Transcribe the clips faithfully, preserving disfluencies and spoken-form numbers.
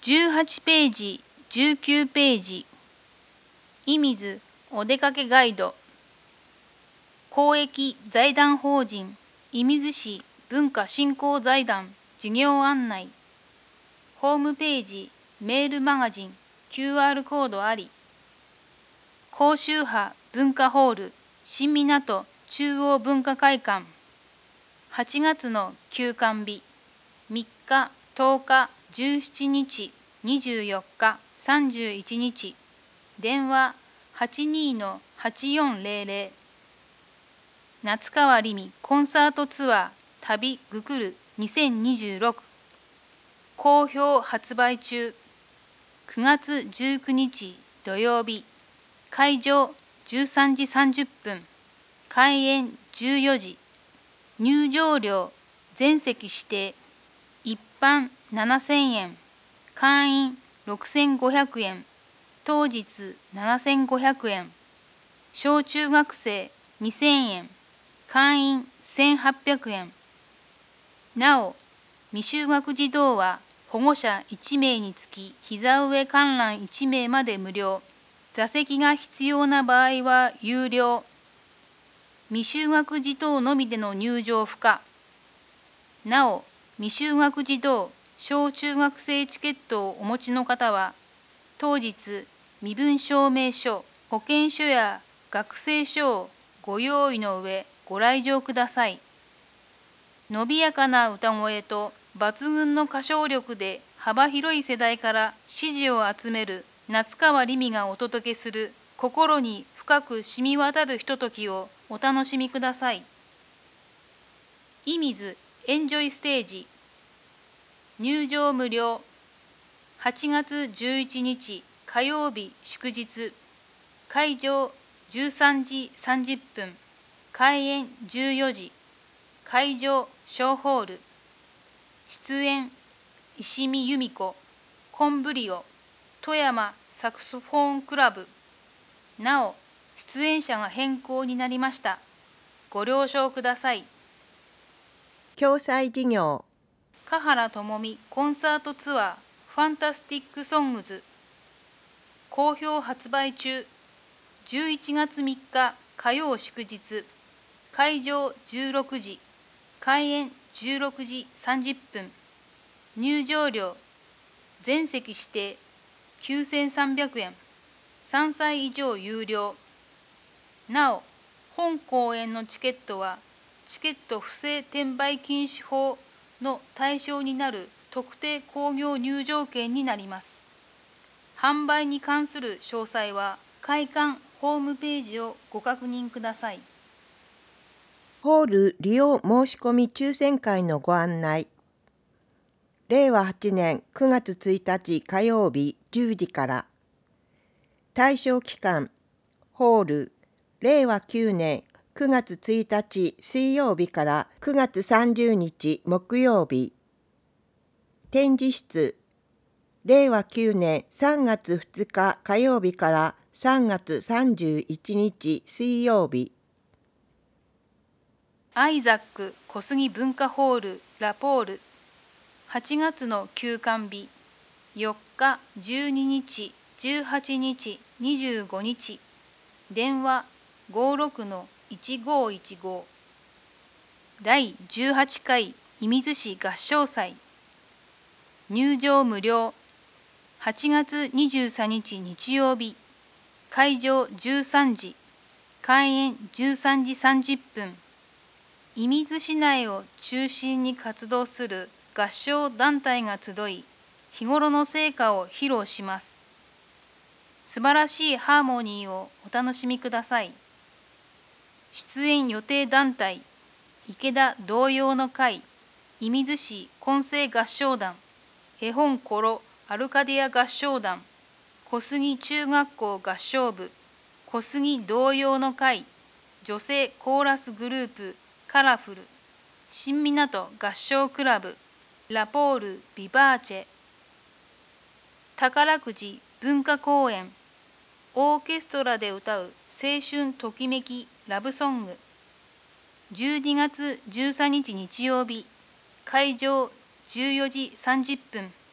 じゅうはちページ、じゅうきゅうページ。射水お出かけガイド。公益財団法人射水市文化振興財団事業案内。ホームページ、メールマガジン、キューアール コードあり。高周波文化ホール新港中央文化会館。はちがつの休館日。みっか、とおか、じゅうしちにち、にじゅうよっか、さんじゅういちにち。電話はちにー はちよんゼロゼロ。夏川りみコンサートツアー旅グクルにせんにじゅうろく。好評発売中。くがつじゅうくにち土曜日。会場じゅうさんじさんじゅっぷん。開演じゅうよじ。入場料全席指定。一般ななせんえん。会員ろくせんごひゃくえん。当日ななせんごひゃくえん。小中学生にせんえん。会員せんはっぴゃくえん。なお、未就学児童は保護者いちめいにつき膝上観覧いちめいまで無料。座席が必要な場合は有料。未就学児童のみでの入場不可。なお、未就学児童小中学生チケットをお持ちの方は、当日、身分証明書、保険書や学生証をご用意の上、ご来場ください。伸びやかな歌声と抜群の歌唱力で幅広い世代から支持を集める夏川りみがお届けする心に深く染み渡るひとときをお楽しみください。射水エンジョイステージ。入場無料。はちがつじゅういちにち火曜日祝日。会場じゅうさんじさんじゅっぷん。開演じゅうよじ。会場小ホール。出演石見由美子、コンブリオ、富山サクソフォンクラブ。なお、出演者が変更になりました。ご了承ください。 共済事業。 華原朋美コンサートツアーファンタスティックソングズ。好評発売中。じゅういちがつみっか火曜祝日。会場じゅうろくじ。開演じゅうろくじさんじゅっぷん。入場料全席指定きゅうせんさんびゃくえん。さんさい以上有料。なお、本公演のチケットはチケット不正転売禁止法の対象になる特定興行入場券になります。販売に関する詳細は会館ホームページをご確認ください。 ホール利用申し込み抽選会のご案内。れいわはちねんくがつついたち火曜日じゅうじから。対象期間、ホール、れいわきゅうねんくがつついたち水曜日からくがつさんじゅうにち木曜日。展示室、れいわきゅうねんさんがつふつか火曜日からさんがつさんじゅういちにち水曜日。 アイザック小杉文化ホールラポール。はちがつの休館日。よっか、じゅうににち、じゅうはちにち、にじゅうごにち。電話ごろくのいちごいちご。だいじゅうはちかい射水市合唱祭。入場無料。はちがつにじゅうさんにち日曜日。会場じゅうさんじ。開演じゅうさんじさんじゅっぷん。射水市内を中心に活動する合唱団体が集い、日頃の成果を披露します。素晴らしいハーモニーをお楽しみください。出演予定団体、池田童謡の会、射水市混声合唱団、絵本コロアルカディア合唱団、小杉中学校合唱部、小杉童謡の会、女性コーラスグループ、カラフル、新港合唱クラブ、ラポール・ビバーチェ。宝くじ文化公演。オーケストラで歌う青春ときめきラブソング。じゅうにがつじゅうさんにち日曜日。会場じゅうよじさんじゅっぷん。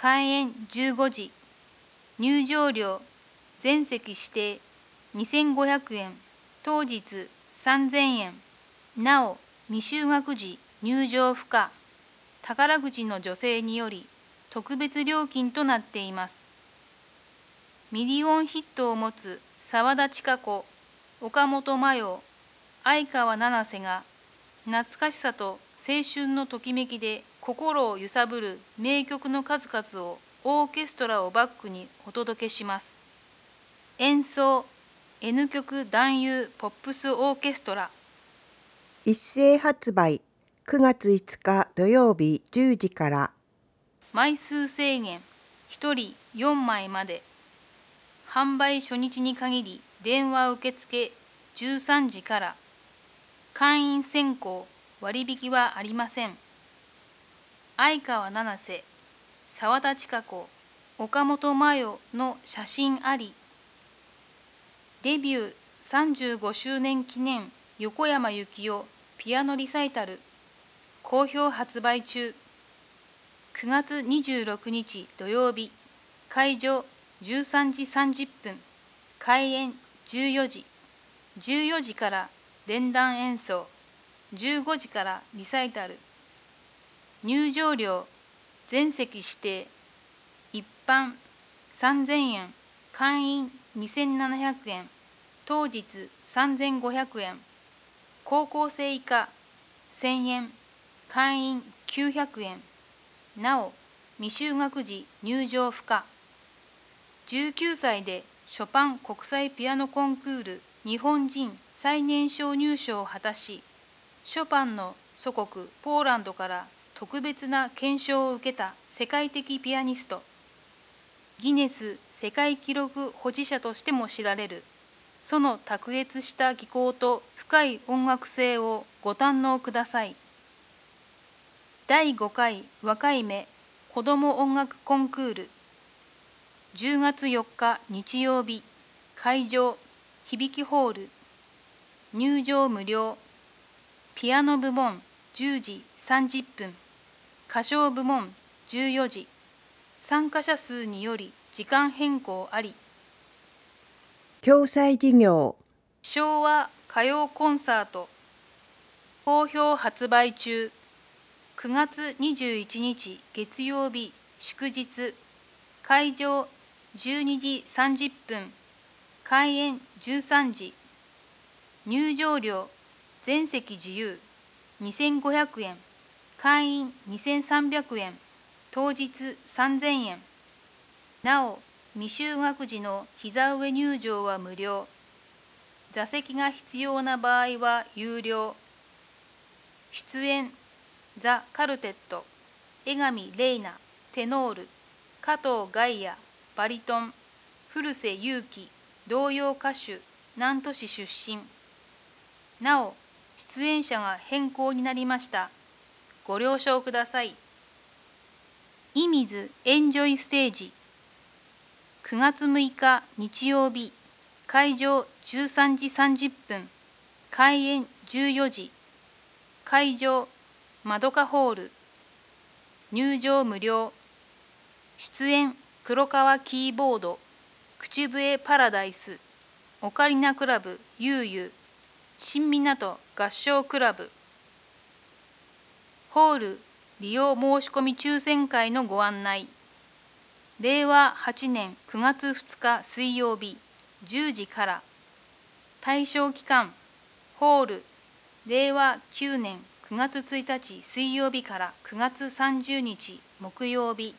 開演じゅうごじ、入場料全席指定にせんごひゃくえん、当日さんぜんえん。なお、未就学時入場不可、宝くじの助成により特別料金となっています。ミリオンヒットを持つ沢田千佳子、岡本真洋、相川七瀬が懐かしさと青春のときめきで心を揺さぶる名曲の数々をオーケストラをバックにお届けします。演奏 N 曲男優ポップスオーケストラ。 一斉発売くがついつか土曜日じゅうじから。 枚数制限ひとりよんまいまで。販売初日に限り電話受付じゅうさんじから。会員選考割引はありません。相川七瀬、沢田千佳子、岡本真洋の写真あり。デビューさんじゅうごしゅうねん記念横山幸雄ピアノリサイタル好評発売中。くがつにじゅうろくにち土曜日、会場じゅうさんじさんじゅっぷん、開演じゅうよじ、じゅうよじから連弾演奏、じゅうごじからリサイタル。入場料全席指定、一般さんぜんえん、会員にせんななひゃくえん、当日さんぜんごひゃくえん、高校生以下せんえん、会員きゅうひゃくえん。なお、未就学時入場不可。じゅうきゅうさいでショパン国際ピアノコンクール日本人最年少入賞を果たし、ショパンの祖国ポーランドから特別な顕彰を受けた世界的ピアニスト。ギネス世界記録保持者としても知られる。その卓越した技巧と深い音楽性をご堪能ください。だいごかい若い芽子ども音楽コンクール。じゅうがつよっか日曜日、会場響ホール。入場無料。ピアノ部門じゅうじさんじゅっぷん、歌唱部門じゅうよじ。参加者数により時間変更あり。 共済事業昭和歌謡コンサート好評発売中。くがつにじゅういちにち月曜日祝日、会場じゅうにじさんじゅっぷん、開演じゅうさんじ。入場料全席自由にせんごひゃくえん、会員にせんさんびゃくえん、当日さんぜんえん。なお、未就学時の膝上入場は無料。座席が必要な場合は有料。出演ザ・カルテット、江上玲奈、テノール、加藤ガイア、バリトン、古瀬祐樹、童謡歌手、南砺市出身。なお、出演者が変更になりました。ご了承ください。射水エンジョイステージ。くがつむいか日曜日、会場じゅうさんじさんじゅっぷん、開演じゅうよじ。会場まどかホール。入場無料。出演黒川キーボード、口笛パラダイス、オカリナクラブゆうゆう、新港合唱クラブ。ホール利用申し込み抽選会のご案内。れいわはちねんくがつふつか水曜日じゅうじから。対象期間ホールれいわきゅうねんくがつついたち水曜日からくがつさんじゅうにち木曜日。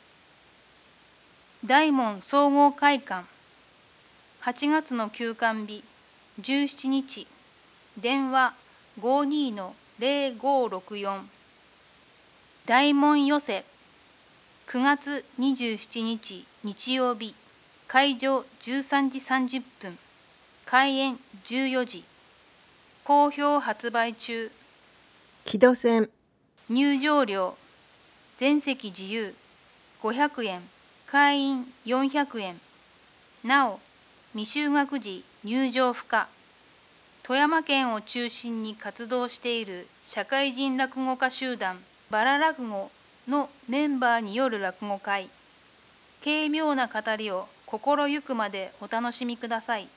大門総合会館はちがつの休館日じゅうしちにち。電話 ごーにーのぜろごーろくよん。大門寄せくがつにじゅうしちにち日曜日、会場じゅうさんじさんじゅっぷん、開演じゅうよじ。好評発売中。 木戸線入場料全席自由ごひゃくえん、会員よんひゃくえん。なお、未就学時入場不可。富山県を中心に活動している社会人落語家集団バラ落語のメンバーによる落語会。 軽妙な語りを心ゆくまでお楽しみください。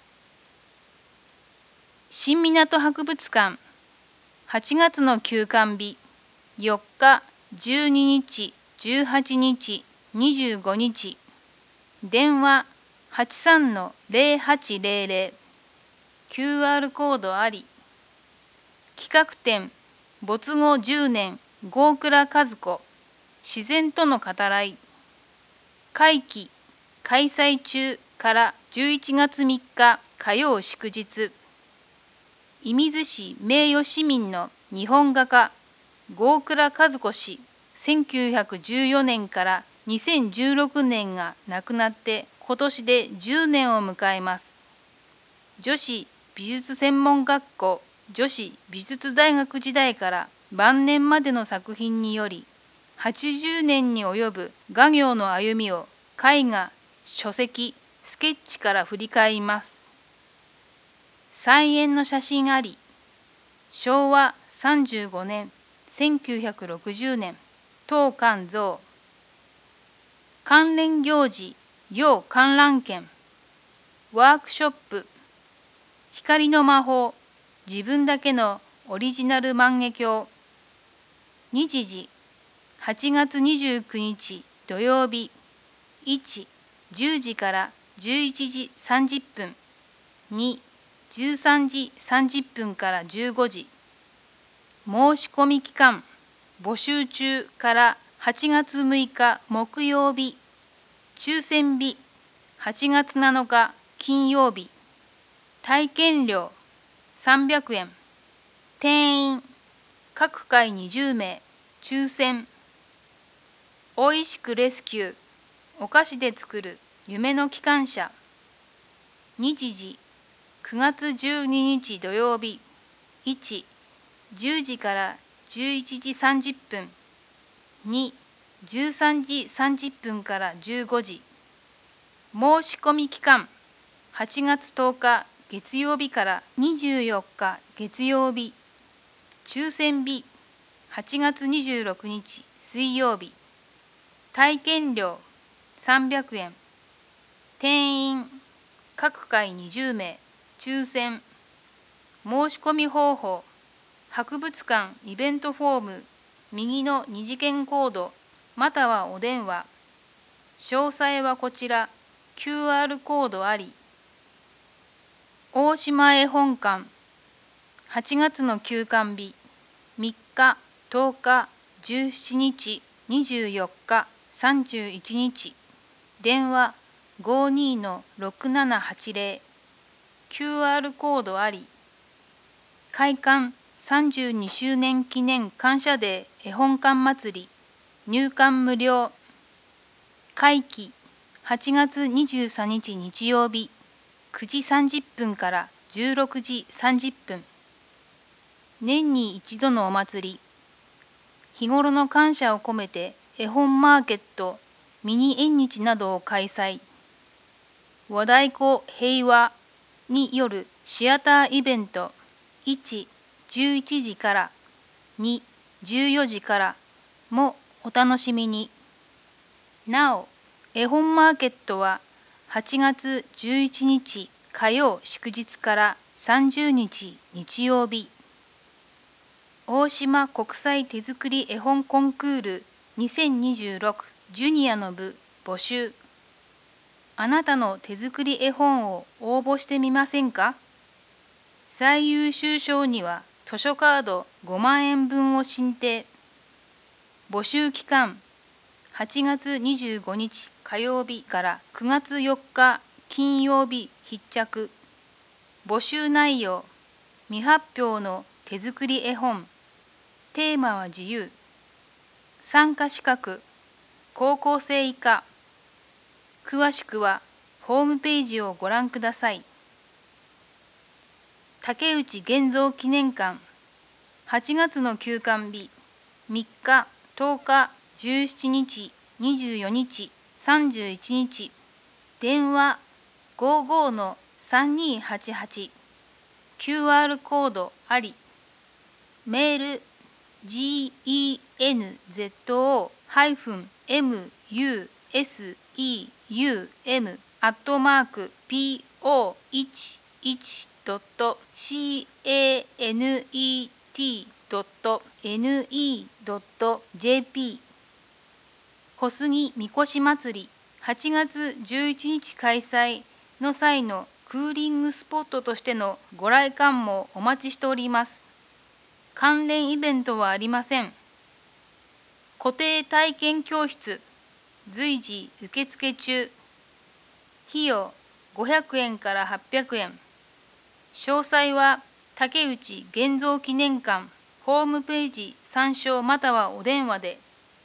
新港博物館はちがつの休館日よっか、じゅうににち、じゅうはちにち、にじゅうごにち電話 はちさんのゼロはちゼロゼロ キューアール コードあり企画展没後じゅうねん郷倉和子自然との語らい会期開催中からじゅういちがつみっか火曜祝日射水市名誉市民の日本画家郷倉和子氏せんきゅうひゃくじゅうよねんからにせんじゅうろくねんが亡くなって今年でじゅうねんを迎えます。女子美術専門学校女子美術大学時代から晩年までの作品によりはちじゅうねんに及ぶ画業の歩みを絵画、書籍、スケッチから振り返ります。再演の写真ありしょうわさんじゅうごねんせんきゅうひゃくろくじゅうねん当館像関連行事要観覧券ワークショップ光の魔法自分だけのオリジナル万華鏡日時はちがつにじゅうくにち土曜日いち、じゅうじからじゅういちじさんじゅっぷんに、じゅうさんじさんじゅっぷんからじゅうごじ申し込み期間募集中からはちがつむいか木曜日抽選日はちがつなのか金曜日体験料さんびゃくえん定員各回にじゅうめい抽選おいしくレスキューお菓子で作る夢の機関車日時くがつじゅうににち土曜日いち、じゅうじからじゅういちじさんじゅっぷんに、じゅうさんじさんじゅっぷんからじゅうごじ申し込み期間はちがつとおか月曜日からにじゅうよっか月曜日抽選日はちがつにじゅうろくにち水曜日体験料さんびゃくえん定員各回にじゅうめい抽選申し込み方法博物館イベントフォーム右の二次元コードまたはお電話詳細はこちら キューアール コードあり大島絵本館はちがつの休館日みっか、とおか、じゅうしちにち、にじゅうよっか、さんじゅういちにち電話 ごにのろくななはちゼロ キューアール コードあり開館さんじゅうにしゅうねん記念感謝デー絵本館祭り入館無料会期はちがつにじゅうさんにち日曜日くじさんじゅっぷんからじゅうろくじさんじゅっぷん年に一度のお祭り日頃の感謝を込めて絵本マーケットミニ縁日などを開催和太鼓平和によるシアターイベントいち、じゅういちじからに、じゅうよじからもお楽しみに。なお、絵本マーケットははちがつじゅういちにち火曜祝日からさんじゅうにち日曜日大島国際手作り絵本コンクールにせんにじゅうろくジュニアの部募集あなたの手作り絵本を応募してみませんか最優秀賞には図書カードごまんえんぶんを進呈募集期間はちがつにじゅうごにち火曜日からくがつよっか金曜日必着募集内容未発表の手作り絵本テーマは自由参加資格高校生以下詳しくはホームページをご覧ください竹内現像記念館はちがつの休館日みっか、とおか、じゅうしちにち、にじゅうよにち、さんじゅういちにち電話 ごじゅうごのさんにーはちはち キューアール コードありメール ジーイーエヌゼットオー エムユーエスイーユーエム アットマーク ピーオーいちいち ドット シーエーエヌイーティー ドット エヌイー ドット ジェーピー 小杉みこし祭りはちがつじゅういちにち開催の際のクーリングスポットとしてのご来館もお待ちしております。関連イベントはありません。固定体験教室随時受付中。費用ごひゃくえんからはっぴゃくえん。詳細は竹内現像記念館ホームページ参照またはお電話で。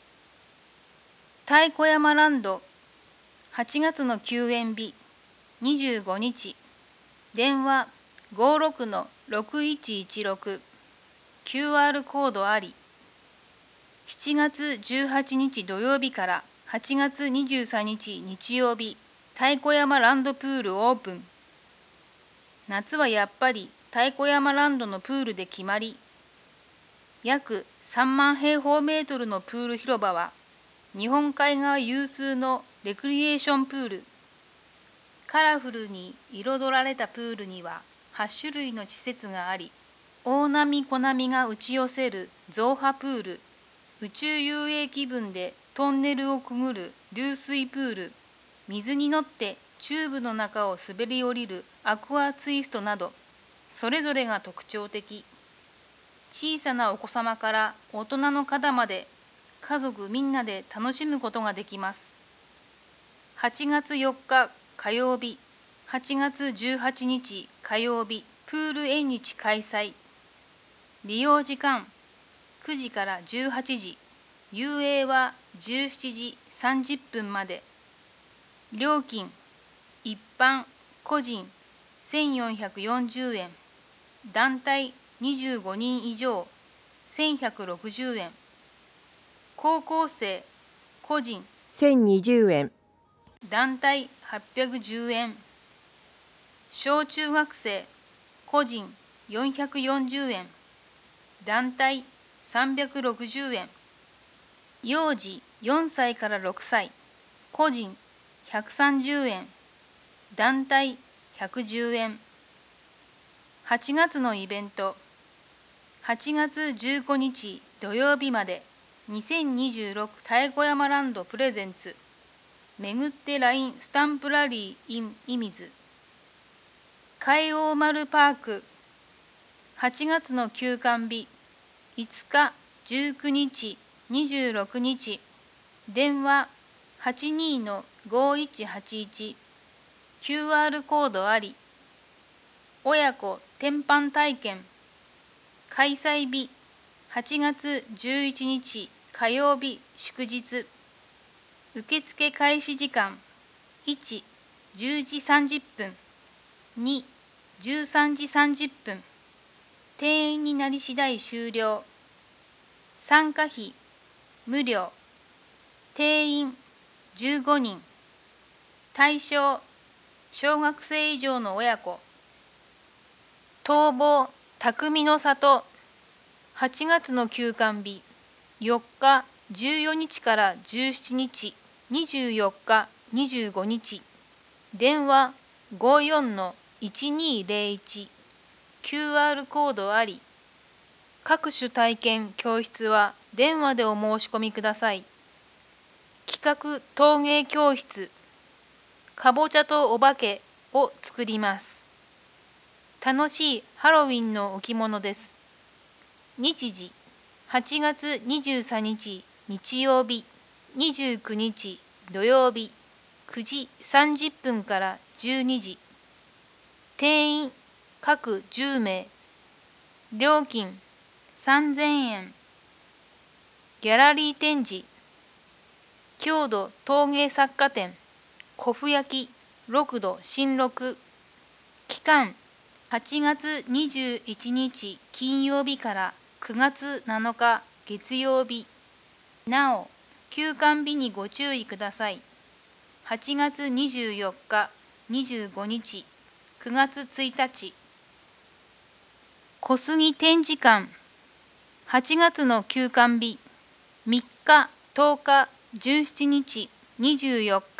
太鼓山ランドはちがつの休園日にじゅうごにち。電話 ごろくのろくいちいちろく キューアール コードあり。しちがつじゅうはちにち土曜日からはちがつにじゅうさんにち日曜日、太鼓山ランドプールオープン。夏はやっぱり太鼓山ランドのプールで決まり。約さんまんへいほうメートルのプール広場は、日本海側有数のレクリエーションプール。カラフルに彩られたプールにははちしゅるいの施設があり、大波小波が打ち寄せる増波プール、宇宙遊泳気分でトンネルをくぐる流水プール、水に乗ってチューブの中を滑り降りるアクアツイストなど、それぞれが特徴的。小さなお子様から大人の方まで、家族みんなで楽しむことができます。はちがつよっか火曜日、はちがつじゅうはちにち火曜日、プール縁日開催。利用時間くじからじゅうはちじ、遊泳はじゅうしちじさんじゅっぷんまで。料金、一般、個人せんよんひゃくよんじゅうえん、団体にじゅうごにん以上せんひゃくろくじゅうえん、高校生、個人せんにじゅうえん、 団体はっぴゃくじゅうえん、小中学生、個人よんひゃくよんじゅうえん、団体さんびゃくろくじゅうえん、幼児よんさいからろくさい、個人ひゃくさんじゅうえん、団体ひゃくじゅうえん。はちがつのイベント、はちがつじゅうごにち土曜日までにせんにじゅうろく太鼓山ランドプレゼンツめぐって ライン スタンプラリー in 射水海王丸パークはちがつの休館日いつかじゅうくにちにじゅうろくにち電話 はちにーのごいちはちいち キューアール コードあり。親子天板体験開催日はちがつじゅういちにち火曜日祝日。受付開始時間いち、じゅうじさんじゅっぷん、に、じゅうさんじさんじゅっぷん。定員になり次第終了。参加費無料。定員じゅうごにん。対象小学生以上の親子。逃亡匠の里はちがつの休館日よっかじゅうよっかからじゅうしちにちにじゅうよっかにじゅうごにち電話 ごよんのいちにーぜろいち キューアール コードあり。各種体験教室は電話でお申し込みください。企画陶芸教室かぼちゃとお化けを作ります。楽しいハロウィンの置物です。日時はちがつにじゅうさんにち日曜日、にじゅうくにち土曜日、くじさんじゅっぷんからじゅうにじ。定員各じゅうめい。料金さんぜんえん。ギャラリー展示郷土陶芸作家展古府焼ろくど新録。期間はちがつにじゅういちにち金曜日からくがつなのか月曜日。なお休館日にご注意ください。はちがつにじゅうよっか、にじゅうごにち、くがつついたち。小杉展示館はちがつの休館日みっか、とおか、じゅうしちにち、にじゅうよっか、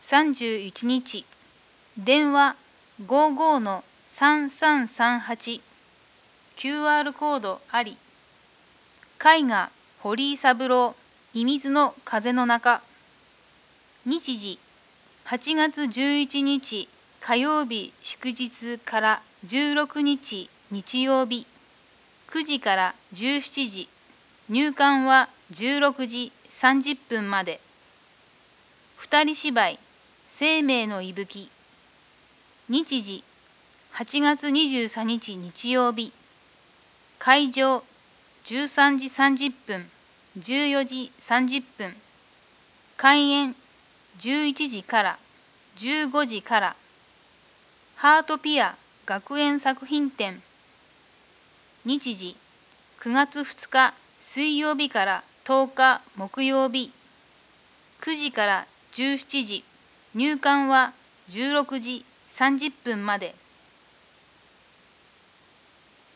さんじゅういちにち、電話 ごじゅうごのさんさんさんはち、キューアール コードあり。絵画堀井三郎、射水の風の中。日時はちがつじゅういちにち火曜日祝日からじゅうろくにち日曜日、くじからじゅうしちじ、入館はじゅうろくじさんじゅっぷんまで。二人芝居生命の息吹。日時はちがつにじゅうさんにち日曜日、会場じゅうさんじさんじゅっぷん、じゅうよじさんじゅっぷん、開演じゅういちじからじゅうごじから。ハートピア学園作品展。日時くがつふつか水曜日からとおか木曜日、くじからじゅうしちじ、入館はじゅうろくじさんじゅっぷんまで。